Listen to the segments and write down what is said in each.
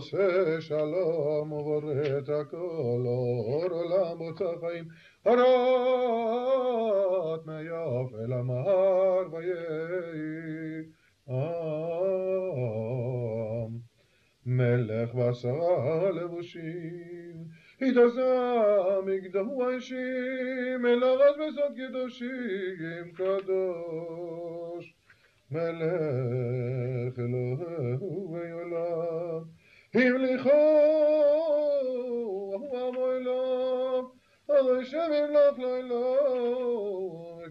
עושה שלום ובורא את הכל, אור עולם מוצא חיים, אורות מיוף אל המהר ויהי מלך ועשרה לבושים, התעשה מגדהו האישים, אל ארץ בסוד קדושים קדוש, מלך אלוהינו ויעלם, המליכו הוא עמו אליו, הרי שם ימלך לעולם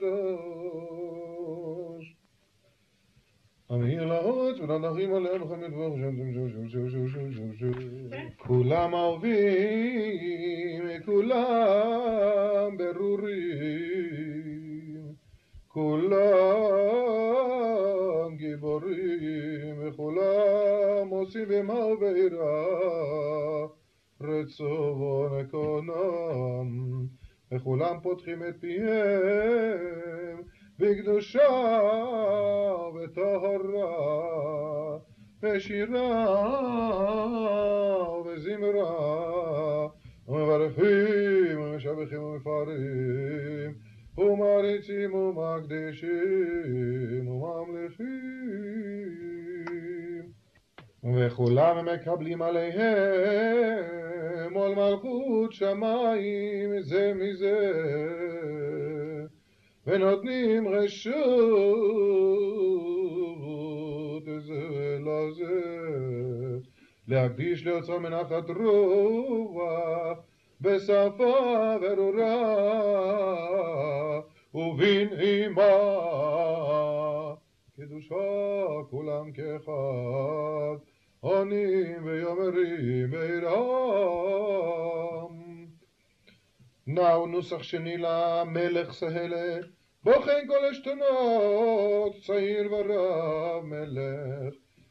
קדוש. אמיר לארץ ולנחים עליהם בכל מדבר, כולם אהובים, כולם ברורים, כולם גיבורים, וכולם עושים במה וביראה רצו ונקונם, וכולם פותחים את פיהם בקדושה וטהרה, בשירה ובזמרה, ומברכים ומשבחים ומפארים, ומעריצים ומקדישים וממלכים, וכולם מקבלים עליהם עול מלכות שמיים זה מזה, ונותנים רשות זה לזה, להקדיש ליוצרו מנחת רוח בשפה ברורה ובנעימה, קדושה כולם כאחד, עונים ויאמרים בירם. נאו נוסח שני למלך סהלה, בוחן כל השתנות, צעיר ורב מלך,